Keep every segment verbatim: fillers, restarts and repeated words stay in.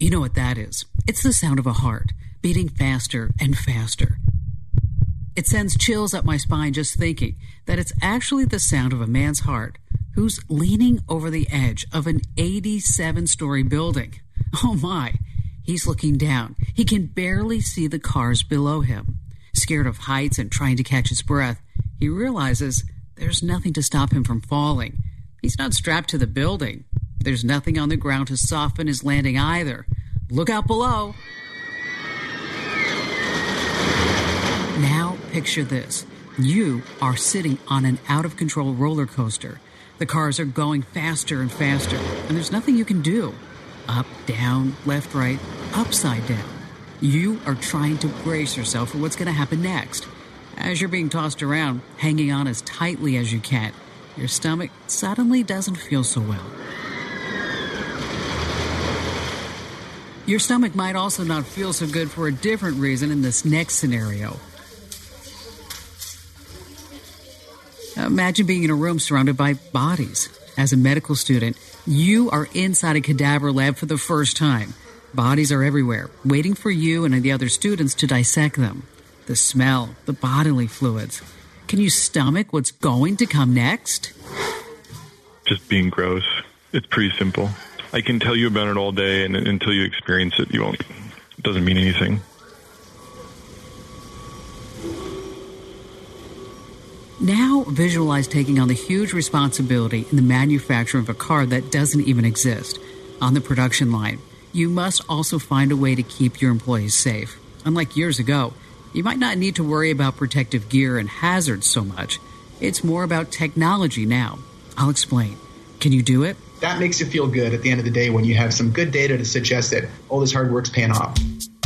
You know what that is. It's the sound of a heart beating faster and faster. It sends chills up my spine just thinking that it's actually the sound of a man's heart who's leaning over the edge of an eighty-seven-story building. Oh my, he's looking down. He can barely see the cars below him. Scared of heights and trying to catch his breath, he realizes there's nothing to stop him from falling. He's not strapped to the building. There's nothing on the ground to soften his landing either. Look out below. Now picture this. You are sitting on an out-of-control roller coaster. The cars are going faster and faster, and there's nothing you can do. Up, down, left, right, upside down. You are trying to brace yourself for what's going to happen next. As you're being tossed around, hanging on as tightly as you can, your stomach suddenly doesn't feel so well. Your stomach might also not feel so good for a different reason in this next scenario. Imagine being in a room surrounded by bodies. As a medical student, you are inside a cadaver lab for the first time. Bodies are everywhere, waiting for you and the other students to dissect them. The smell, the bodily fluids. Can you stomach what's going to come next? Just being gross. It's pretty simple. I can tell you about it all day, and until you experience it, you won't. It doesn't mean anything. Now visualize taking on the huge responsibility in the manufacture of a car that doesn't even exist. On the production line, you must also find a way to keep your employees safe. Unlike years ago, you might not need to worry about protective gear and hazards so much. It's more about technology now. I'll explain. Can you do it? That makes you feel good at the end of the day when you have some good data to suggest that all this hard work's paying off.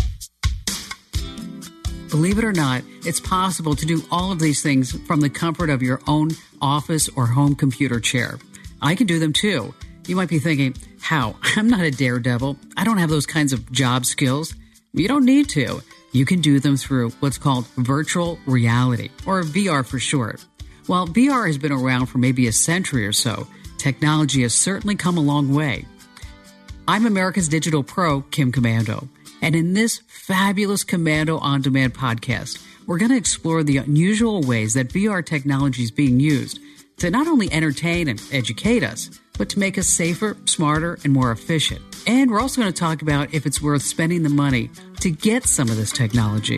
Believe it or not, it's possible to do all of these things from the comfort of your own office or home computer chair. I can do them too. You might be thinking, how? I'm not a daredevil. I don't have those kinds of job skills. You don't need to. You can do them through what's called virtual reality, or V R for short. While V R has been around for maybe a century or so, technology has certainly come a long way. I'm America's Digital Pro, Kim Komando, and in this fabulous Komando On Demand podcast, we're going to explore the unusual ways that V R technology is being used to not only entertain and educate us, but to make us safer, smarter, and more efficient. And we're also going to talk about if it's worth spending the money to get some of this technology.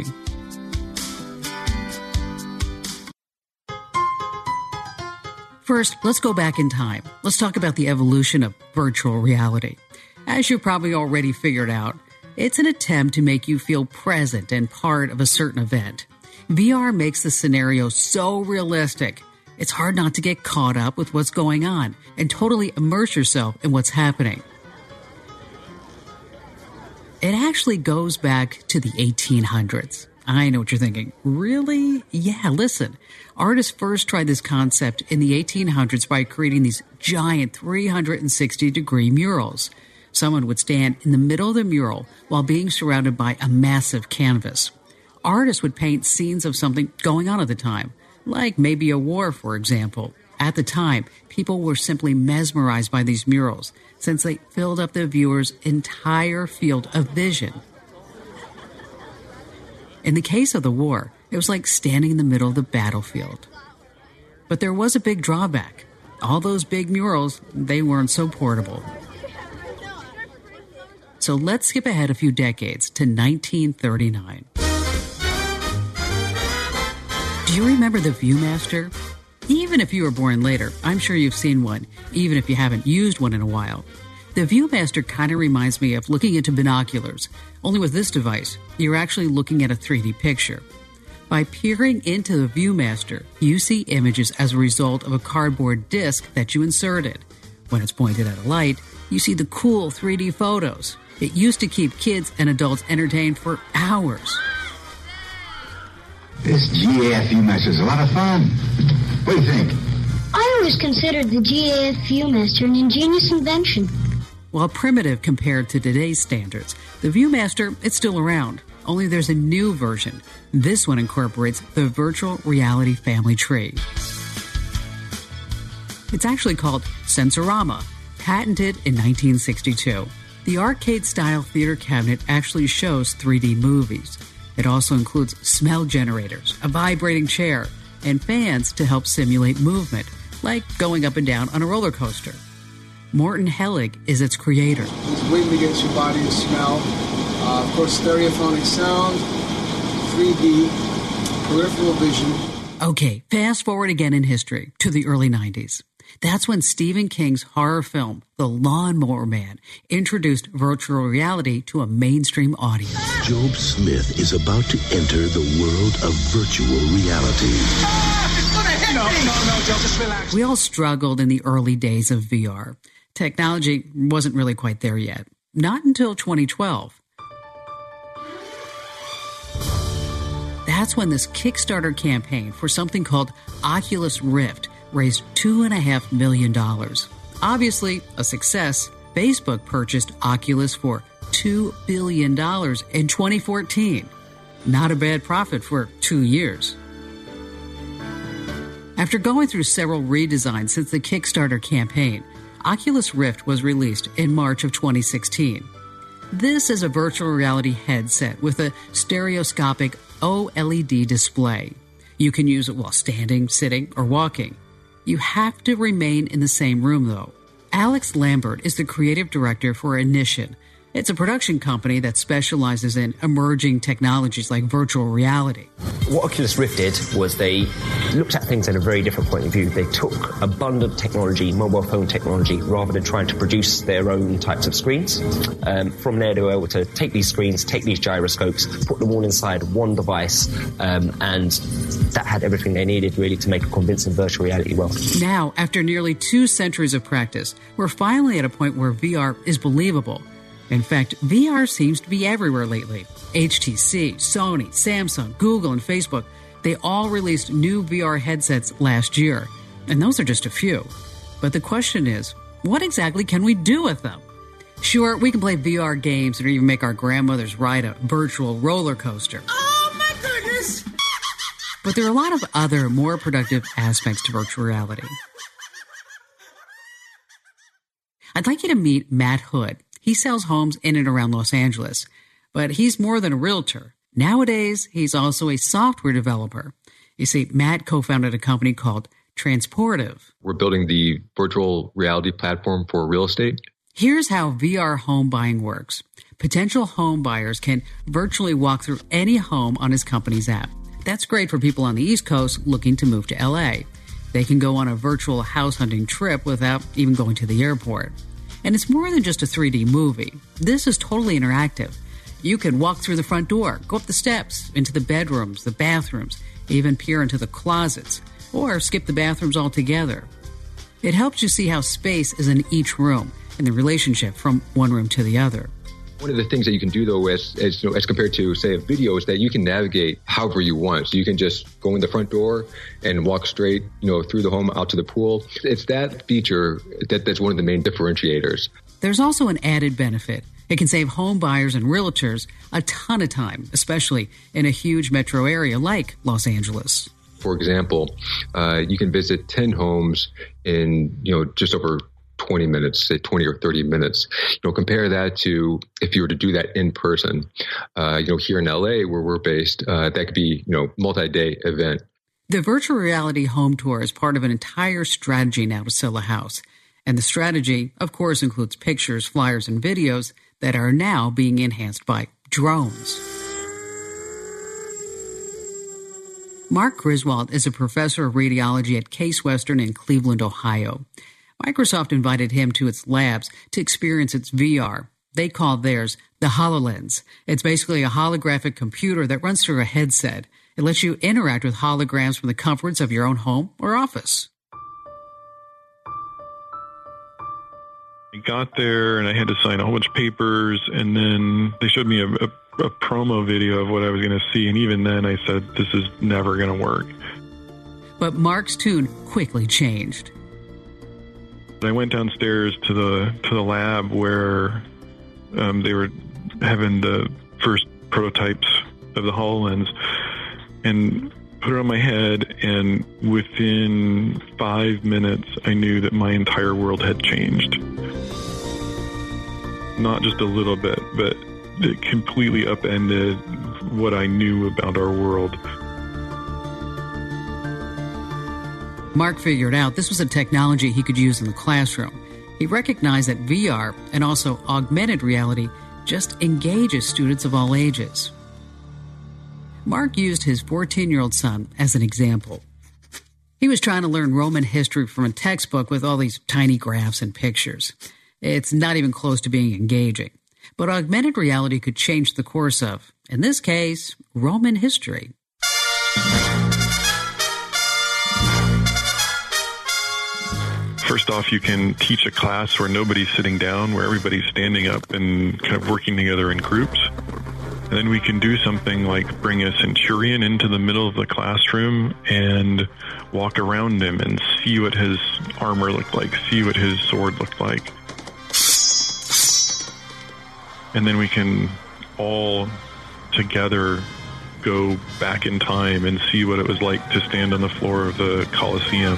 First, let's go back in time. Let's talk about the evolution of virtual reality. As you probably already figured out, it's an attempt to make you feel present and part of a certain event. V R makes the scenario so realistic, it's hard not to get caught up with what's going on and totally immerse yourself in what's happening. It actually goes back to the eighteen hundreds. I know what you're thinking. Really? Yeah, listen. Artists first tried this concept in the eighteen hundreds by creating these giant three hundred sixty degree murals. Someone would stand in the middle of the mural while being surrounded by a massive canvas. Artists would paint scenes of something going on at the time, like maybe a war, for example. At the time, people were simply mesmerized by these murals since they filled up the viewer's entire field of vision. In the case of the war, it was like standing in the middle of the battlefield. But there was a big drawback. All those big murals, they weren't so portable. So let's skip ahead a few decades to nineteen thirty-nine. Do you remember the Viewmaster? Even if you were born later, I'm sure you've seen one, even if you haven't used one in a while. The Viewmaster kind of reminds me of looking into binoculars, only with this device, you're actually looking at a three D picture. By peering into the Viewmaster, you see images as a result of a cardboard disc that you inserted. When it's pointed at a light, you see the cool three D photos. It used to keep kids and adults entertained for hours. This G A F Viewmaster is a lot of fun. What do you think? I always considered the G A F Viewmaster an ingenious invention. While primitive compared to today's standards, the Viewmaster, it's still around. Only there's a new version. This one incorporates the virtual reality family tree. It's actually called Sensorama, patented in nineteen sixty-two. The arcade-style theater cabinet actually shows three D movies. It also includes smell generators, a vibrating chair, and fans to help simulate movement, like going up and down on a roller coaster. Morton Hellig is its creator. It's wind against your body to smell. Uh, of course, stereophonic sound, three D, peripheral vision. Okay, fast forward again in history to the early nineties. That's when Stephen King's horror film, The Lawnmower Man, introduced virtual reality to a mainstream audience. Job Smith is about to enter the world of virtual reality. Ah, it's gonna hit no, me! No, no, no, Joe, just relax. We all struggled in the early days of V R. Technology wasn't really quite there yet. Not until twenty twelve. That's when this Kickstarter campaign for something called Oculus Rift raised two point five million dollars. Obviously, a success. Facebook purchased Oculus for two billion dollars in twenty fourteen. Not a bad profit for two years. After going through several redesigns since the Kickstarter campaign, Oculus Rift was released in March of twenty sixteen. This is a virtual reality headset with a stereoscopic O L E D display. You can use it while standing, sitting, or walking. You have to remain in the same room, though. Alex Lambert is the creative director for Ignition. It's a production company that specializes in emerging technologies like virtual reality. What Oculus Rift did was they looked at things in a very different point of view. They took abundant technology, mobile phone technology, rather than trying to produce their own types of screens. Um, from there, they were able to take these screens, take these gyroscopes, put them all inside one device, um, and that had everything they needed, really, to make a convincing virtual reality world. Now, after nearly two centuries of practice, we're finally at a point where V R is believable. In fact, V R seems to be everywhere lately. H T C, Sony, Samsung, Google, and Facebook, they all released new V R headsets last year. And those are just a few. But the question is, what exactly can we do with them? Sure, we can play V R games or even make our grandmothers ride a virtual roller coaster. Oh, my goodness! But there are a lot of other, more productive aspects to virtual reality. I'd like you to meet Matt Hood. He sells homes in and around Los Angeles, but he's more than a realtor. Nowadays, he's also a software developer. You see, Matt co-founded a company called Transportive. We're building the virtual reality platform for real estate. Here's how V R home buying works. Potential home buyers can virtually walk through any home on his company's app. That's great for people on the East Coast looking to move to L A. They can go on a virtual house hunting trip without even going to the airport. And it's more than just a three D movie. This is totally interactive. You can walk through the front door, go up the steps, into the bedrooms, the bathrooms, even peer into the closets, or skip the bathrooms altogether. It helps you see how space is in each room and the relationship from one room to the other. One of the things that you can do, though, as, as, you know, as compared to, say, a video, is that you can navigate however you want. So you can just go in the front door and walk straight, you know, through the home out to the pool. It's that feature that, that's one of the main differentiators. There's also an added benefit. It can save home buyers and realtors a ton of time, especially in a huge metro area like Los Angeles. For example, uh, you can visit ten homes in, you know, just over twenty minutes, say twenty or thirty minutes. You know, compare that to if you were to do that in person. Uh, you know, here in L A, where we're based, uh, that could be, you know, multi-day event. The virtual reality home tour is part of an entire strategy now to sell a house. And the strategy, of course, includes pictures, flyers, and videos that are now being enhanced by drones. Mark Griswold is a professor of radiology at Case Western in Cleveland, Ohio. Microsoft invited him to its labs to experience its V R. They call theirs the HoloLens. It's basically a holographic computer that runs through a headset. It lets you interact with holograms from the comforts of your own home or office. I got there and I had to sign a whole bunch of papers, and then they showed me a, a, a promo video of what I was going to see, and even then I said, this is never going to work. But Mark's tune quickly changed. I went downstairs to the to the lab where um, they were having the first prototypes of the HoloLens, and put it on my head, and within five minutes I knew that my entire world had changed. not just a little bit, but it completely upended what I knew about our world. Mark figured out this was a technology he could use in the classroom. He recognized that V R and also augmented reality just engages students of all ages. Mark used his fourteen-year-old son as an example. He was trying to learn Roman history from a textbook with all these tiny graphs and pictures. It's not even close to being engaging. But augmented reality could change the course of, in this case, Roman history. First off, you can teach a class where nobody's sitting down, where everybody's standing up and kind of working together in groups. And then we can do something like bring a centurion into the middle of the classroom and walk around him and see what his armor looked like, see what his sword looked like. And then we can all together go back in time and see what it was like to stand on the floor of the Colosseum.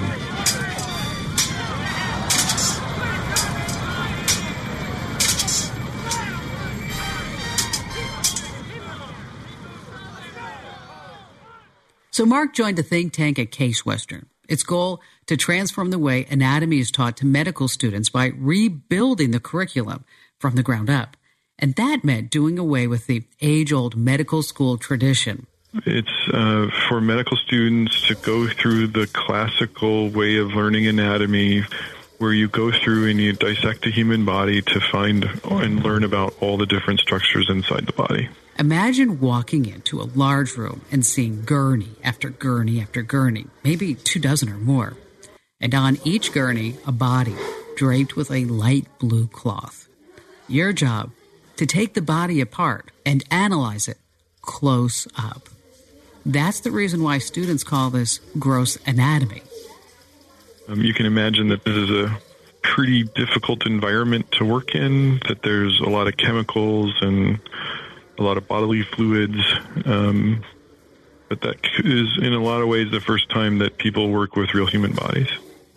So Mark joined a think tank at Case Western. Its goal, to transform the way anatomy is taught to medical students by rebuilding the curriculum from the ground up. And that meant doing away with the age-old medical school tradition. It's uh, for medical students to go through the classical way of learning anatomy, where you go through and you dissect a human body to find and learn about all the different structures inside the body. Imagine walking into a large room and seeing gurney after gurney after gurney, maybe two dozen or more. And on each gurney, a body draped with a light blue cloth. Your job, to take the body apart and analyze it close up. That's the reason why students call this gross anatomy. Um, you can imagine that this is a pretty difficult environment to work in, that there's a lot of chemicals and a lot of bodily fluids, um, but that is in a lot of ways the first time that people work with real human bodies.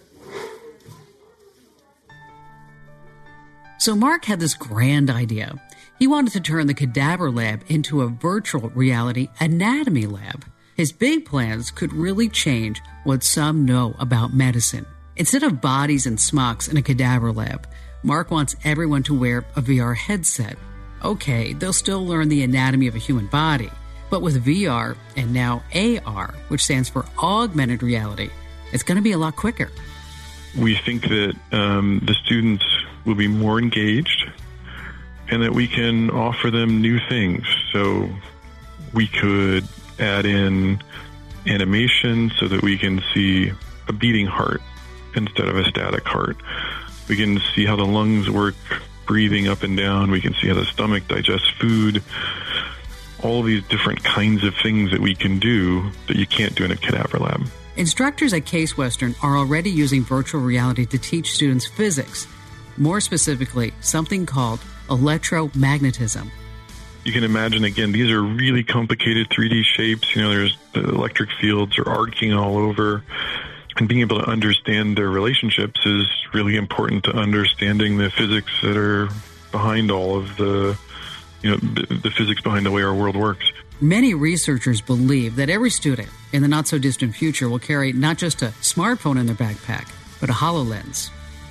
So Mark had this grand idea. He wanted to turn the cadaver lab into a virtual reality anatomy lab. His big plans could really change what some know about medicine. Instead of bodies and smocks in a cadaver lab, Mark wants everyone to wear a V R headset. Okay, they'll still learn the anatomy of a human body, but with V R and now A R, which stands for augmented reality, it's going to be a lot quicker. We think that um, the students will be more engaged and that we can offer them new things. So we could add in animation so that we can see a beating heart instead of a static heart. We can see how the lungs work, breathing up and down. We can see how the stomach digests food. All these different kinds of things that we can do that you can't do in a cadaver lab. Instructors at Case Western are already using virtual reality to teach students physics. More specifically, something called electromagnetism. You can imagine, again, these are really complicated three D shapes. You know, there's the electric fields are arcing all over. And being able to understand their relationships is really important to understanding the physics that are behind all of the, you know, the, the physics behind the way our world works. Many researchers believe that every student in the not-so-distant future will carry not just a smartphone in their backpack, but a HoloLens.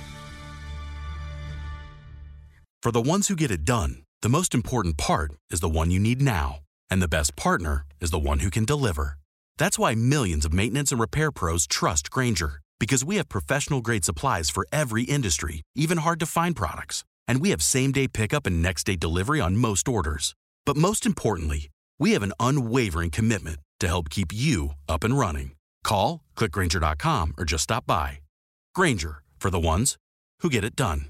For the ones who get it done, the most important part is the one you need now. And the best partner is the one who can deliver. That's why millions of maintenance and repair pros trust Grainger, because we have professional-grade supplies for every industry, even hard-to-find products. And we have same-day pickup and next-day delivery on most orders. But most importantly, we have an unwavering commitment to help keep you up and running. Call, click Grainger dot com, or just stop by. Grainger, for the ones who get it done.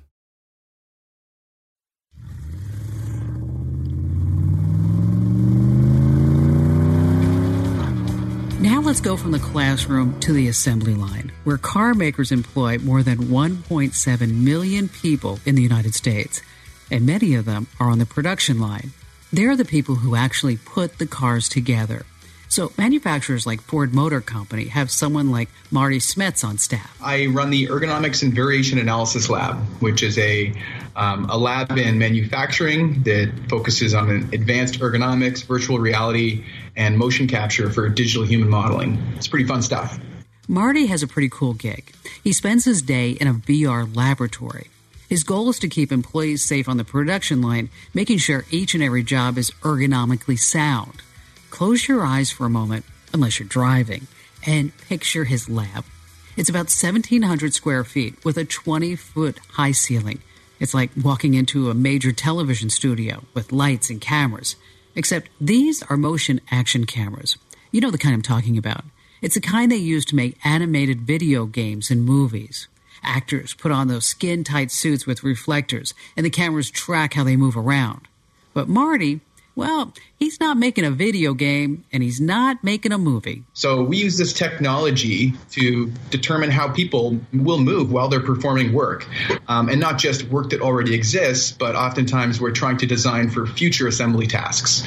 Now let's go from the classroom to the assembly line, where car makers employ more than one point seven million people in the United States, and many of them are on the production line. They're the people who actually put the cars together. So manufacturers like Ford Motor Company have someone like Marty Smets on staff. I run the Ergonomics and Variation Analysis Lab, which is a um, a lab in manufacturing that focuses on advanced ergonomics, virtual reality, and motion capture for digital human modeling. It's pretty fun stuff. Marty has a pretty cool gig. He spends his day in a V R laboratory. His goal is to keep employees safe on the production line, making sure each and every job is ergonomically sound. Close your eyes for a moment, unless you're driving, and picture his lab. It's about seventeen hundred square feet with a twenty-foot high ceiling. It's like walking into a major television studio with lights and cameras. Except these are motion action cameras. You know the kind I'm talking about. It's the kind they use to make animated video games and movies. Actors put on those skin-tight suits with reflectors, and the cameras track how they move around. But Marty, well, he's not making a video game, and he's not making a movie. So we use this technology to determine how people will move while they're performing work. Um, and not just work that already exists, but oftentimes we're trying to design for future assembly tasks.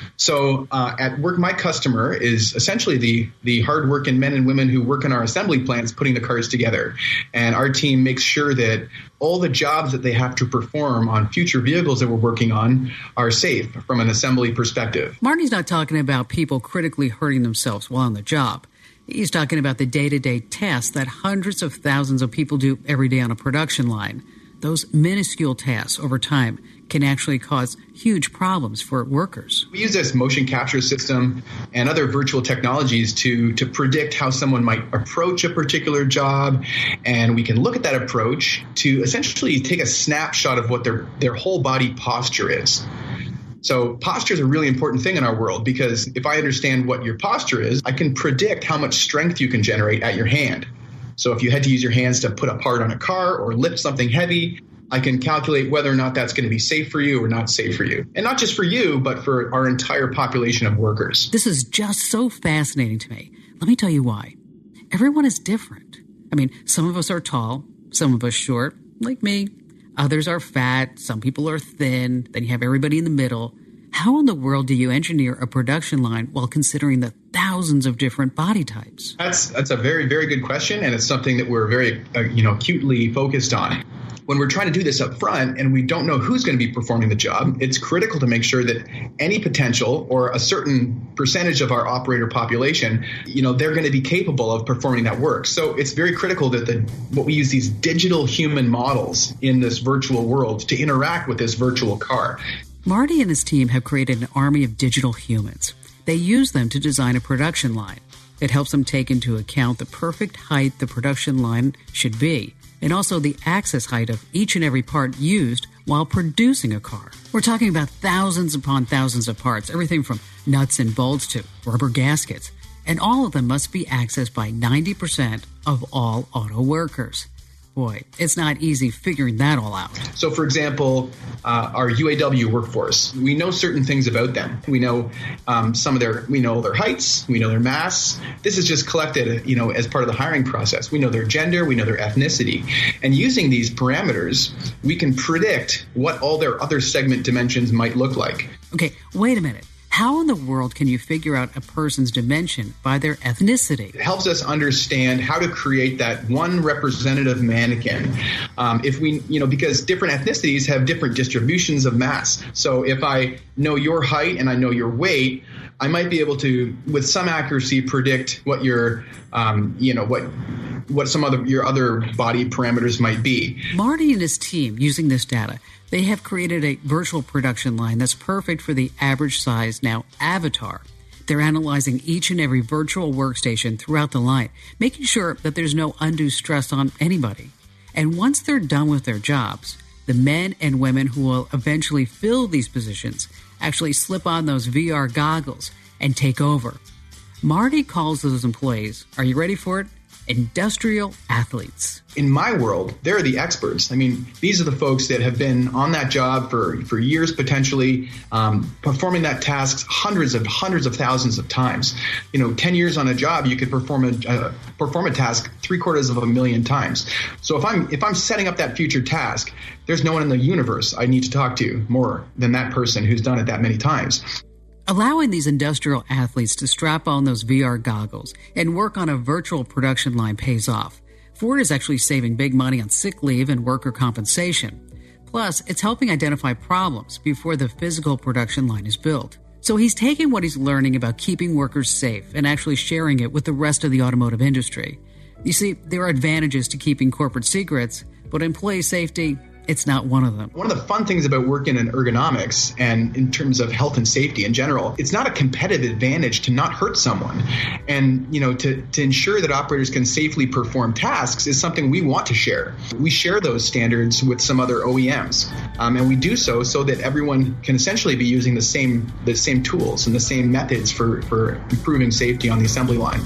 So uh, at work, my customer is essentially the the hardworking men and women who work in our assembly plants putting the cars together. And our team makes sure that all the jobs that they have to perform on future vehicles that we're working on are safe from an assembly perspective. Marty's not talking about people critically hurting themselves while on the job. He's talking about the day-to-day tasks that hundreds of thousands of people do every day on a production line. Those minuscule tasks over time can actually cause huge problems for workers. We use this motion capture system and other virtual technologies to, to predict how someone might approach a particular job. And we can look at that approach to essentially take a snapshot of what their, their whole body posture is. So posture is a really important thing in our world, because if I understand what your posture is, I can predict how much strength you can generate at your hand. So if you had to use your hands to put a part on a car or lift something heavy, I can calculate whether or not that's going to be safe for you or not safe for you. And not just for you, but for our entire population of workers. This is just so fascinating to me. Let me tell you why. Everyone is different. I mean, some of us are tall, some of us short, like me. Others are fat, some people are thin, then you have everybody in the middle. How in the world do you engineer a production line while considering the thousands of different body types? That's that's a very, very good question, and it's something that we're very, uh, you know, acutely focused on. When we're trying to do this up front and we don't know who's going to be performing the job, it's critical to make sure that any potential or a certain percentage of our operator population, you know, they're going to be capable of performing that work. So it's very critical that the what we use these digital human models in this virtual world to interact with this virtual car. Marty and his team have created an army of digital humans. They use them to design a production line. It helps them take into account the perfect height the production line should be, and also the access height of each and every part used while producing a car. We're talking about thousands upon thousands of parts, everything from nuts and bolts to rubber gaskets, and all of them must be accessed by ninety percent of all auto workers. Boy, it's not easy figuring that all out. So, for example, uh, our U A W workforce, we know certain things about them. We know um, some of their, we know their heights, we know their mass. This is just collected, you know, as part of the hiring process. We know their gender, we know their ethnicity. And using these parameters, we can predict what all their other segment dimensions might look like. Okay, wait a minute. How in the world can you figure out a person's dimension by their ethnicity? It helps us understand how to create that one representative mannequin. Um, if we, you know, because different ethnicities have different distributions of mass. So if I know your height and I know your weight, I might be able to, with some accuracy, predict what your, um, you know, what what some other your other body parameters might be. Marty and his team, using this data, they have created a virtual production line that's perfect for the average size now avatar. They're analyzing each and every virtual workstation throughout the line, making sure that there's no undue stress on anybody. And once they're done with their jobs, the men and women who will eventually fill these positions actually slip on those V R goggles and take over. Marty calls those employees, are you ready for it? Industrial athletes. In my world, they're the experts. I mean, these are the folks that have been on that job for, for years, potentially, um, performing that task hundreds of hundreds of thousands of times. You know, ten years on a job, you could perform a uh, perform a task three quarters of a million times. So if I'm if I'm setting up that future task, there's no one in the universe I need to talk to more than that person who's done it that many times. Allowing these industrial athletes to strap on those V R goggles and work on a virtual production line pays off. Ford is actually saving big money on sick leave and worker compensation. Plus, it's helping identify problems before the physical production line is built. So he's taking what he's learning about keeping workers safe and actually sharing it with the rest of the automotive industry. You see, there are advantages to keeping corporate secrets, but employee safety, it's not one of them. One of the fun things about working in ergonomics and in terms of health and safety in general, it's not a competitive advantage to not hurt someone. And, you know, to, to ensure that operators can safely perform tasks is something we want to share. We share those standards with some other O E Ms. Um, and we do so so that everyone can essentially be using the same the same tools and the same methods for, for improving safety on the assembly line.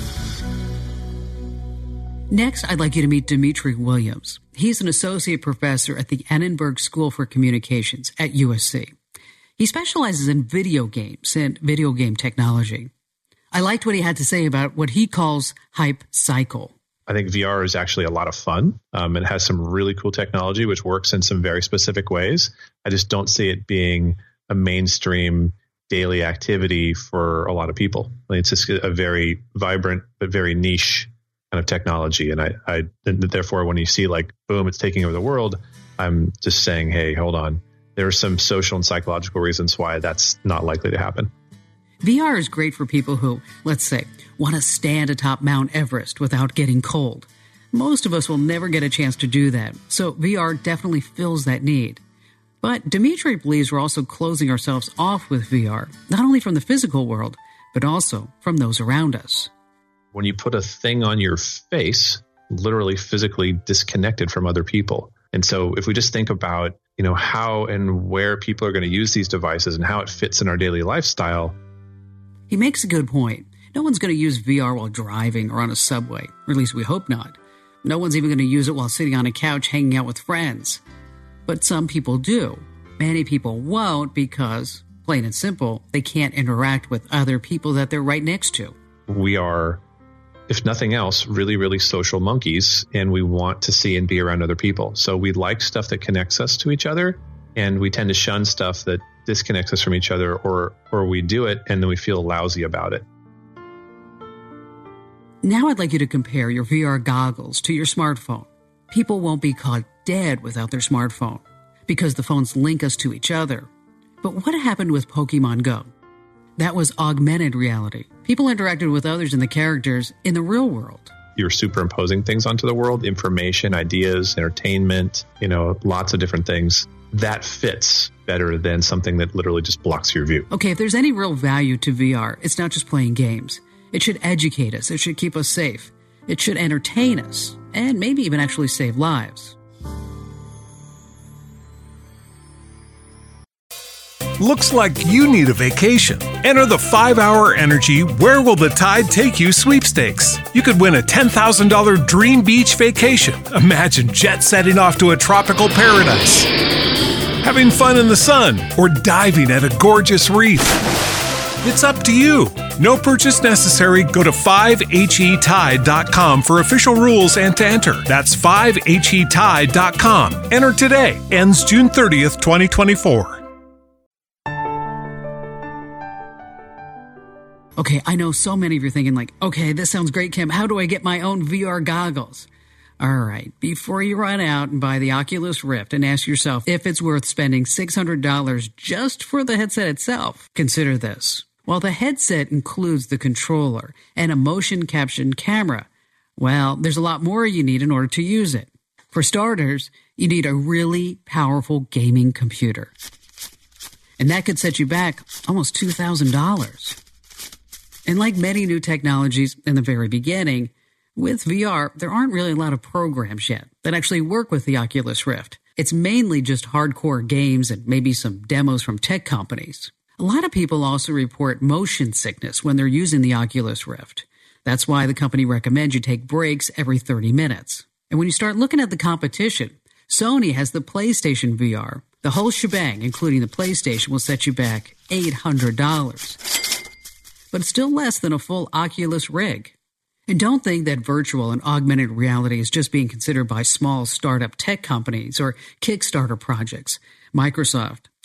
Next, I'd like you to meet Dimitri Williams. He's an associate professor at the Annenberg School for Communications at U S C. He specializes in video games and video game technology. I liked what he had to say about what he calls hype cycle. I think V R is actually a lot of fun. Um, it has some really cool technology, which works in some very specific ways. I just don't see it being a mainstream daily activity for a lot of people. It's just a very vibrant but very niche kind of technology. And I, I, and therefore, when you see like, boom, it's taking over the world, I'm just saying, hey, hold on. There are some social and psychological reasons why that's not likely to happen. V R is great for people who, let's say, want to stand atop Mount Everest without getting cold. Most of us will never get a chance to do that, so V R definitely fills that need. But Dimitri believes we're also closing ourselves off with V R, not only from the physical world, but also from those around us. When you put a thing on your face, literally physically disconnected from other people. And so if we just think about, you know, how and where people are going to use these devices and how it fits in our daily lifestyle. He makes a good point. No one's going to use V R while driving or on a subway, or at least we hope not. No one's even going to use it while sitting on a couch hanging out with friends. But some people do. Many people won't because, plain and simple, they can't interact with other people that they're right next to. We are, if nothing else, really, really social monkeys, and we want to see and be around other people. So we like stuff that connects us to each other, and we tend to shun stuff that disconnects us from each other, or or we do it and then we feel lousy about it. Now I'd like you to compare your V R goggles to your smartphone. People won't be caught dead without their smartphone because the phones link us to each other. But what happened with Pokemon Go? That was augmented reality. People interacted with others and the characters in the real world. You're superimposing things onto the world, information, ideas, entertainment, you know, lots of different things. That fits better than something that literally just blocks your view. Okay, if there's any real value to V R, it's not just playing games. It should educate us. It should keep us safe. It should entertain us, and maybe even actually save lives. Looks like you need a vacation. Enter the five hour Energy Where Will the Tide Take You sweepstakes. You could win a ten thousand dollars dream beach vacation. Imagine jet setting off to a tropical paradise, having fun in the sun, or diving at a gorgeous reef. It's up to you. No purchase necessary. Go to five H E tide dot com for official rules and to enter. That's five H E tide dot com. Enter today. Ends June thirtieth, twenty twenty-four. Okay, I know so many of you are thinking like, okay, this sounds great, Kim. How do I get my own V R goggles? All right, before you run out and buy the Oculus Rift and ask yourself if it's worth spending six hundred dollars just for the headset itself, consider this. While the headset includes the controller and a motion capture camera, well, there's a lot more you need in order to use it. For starters, you need a really powerful gaming computer. And that could set you back almost two thousand dollars. And like many new technologies in the very beginning, with V R, there aren't really a lot of programs yet that actually work with the Oculus Rift. It's mainly just hardcore games and maybe some demos from tech companies. A lot of people also report motion sickness when they're using the Oculus Rift. That's why the company recommends you take breaks every thirty minutes. And when you start looking at the competition, Sony has the PlayStation V R. The whole shebang, including the PlayStation, will set you back eight hundred dollars. But it's still less than a full Oculus rig. And don't think that virtual and augmented reality is just being considered by small startup tech companies or Kickstarter projects. Microsoft,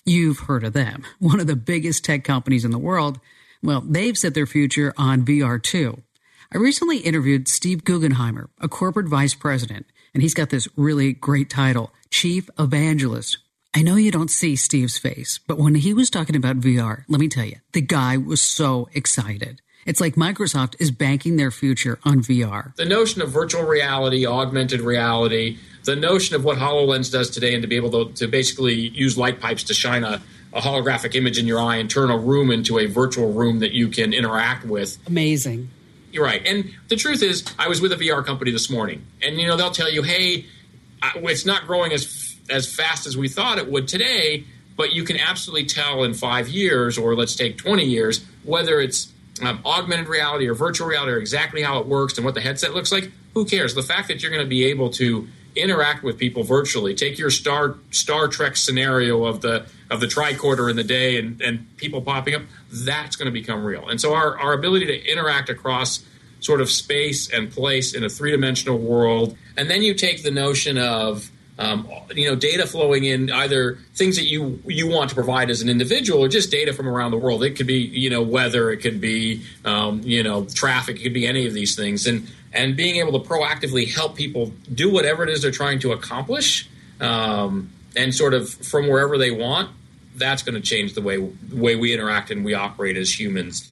You've heard of them. One of the biggest tech companies in the world. Well, they've set their future on V R too. I recently interviewed Steve Guggenheimer, a corporate vice president, and he's got this really great title, Chief Evangelist. I know you don't see Steve's face, but when he was talking about V R, let me tell you, the guy was so excited. It's like Microsoft is banking their future on V R. The notion of virtual reality, augmented reality, the notion of what HoloLens does today, and to be able to, to basically use light pipes to shine a, a holographic image in your eye and turn a room into a virtual room that you can interact with. Amazing. You're right. And the truth is, I was with a V R company this morning, and, you know, they'll tell you, hey, it's not growing as as fast as we thought it would today, but you can absolutely tell in five years, or let's take twenty years, whether it's um, augmented reality or virtual reality, or exactly how it works and what the headset looks like. Who cares? The fact that you're going to be able to interact with people virtually, take your Star Star Trek scenario of the of the tricorder in the day and, and people popping up, that's going to become real. And so our, our ability to interact across sort of space and place in a three-dimensional world, and then you take the notion of Um, you know, data flowing in, either things that you you want to provide as an individual or just data from around the world. It could be, you know, weather, it could be, um, you know, traffic, it could be any of these things. And, and being able to proactively help people do whatever it is they're trying to accomplish, um, and sort of from wherever they want, that's going to change the way, the way we interact and we operate as humans.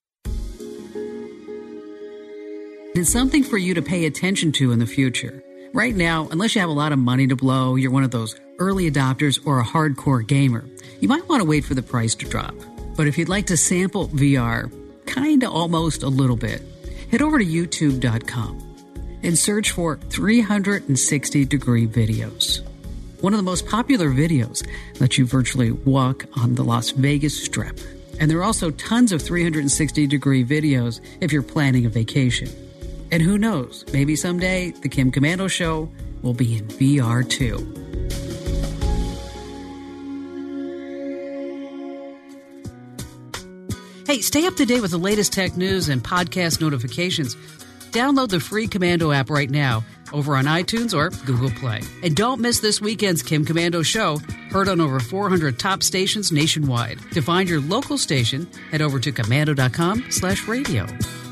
It's something for you to pay attention to in the future. Right now, unless you have a lot of money to blow, you're one of those early adopters or a hardcore gamer, you might want to wait for the price to drop. But if you'd like to sample V R, kinda almost a little bit, head over to youtube dot com and search for three sixty degree videos. One of the most popular videos lets you virtually walk on the Las Vegas Strip. And there are also tons of three sixty degree videos if you're planning a vacation. And who knows, maybe someday the Kim Komando Show will be in V R too. Hey, stay up to date with the latest tech news and podcast notifications. Download the free Komando app right now over on iTunes or Google Play. And don't miss this weekend's Kim Komando Show, heard on over four hundred top stations nationwide. To find your local station, head over to komando dot com slash radio.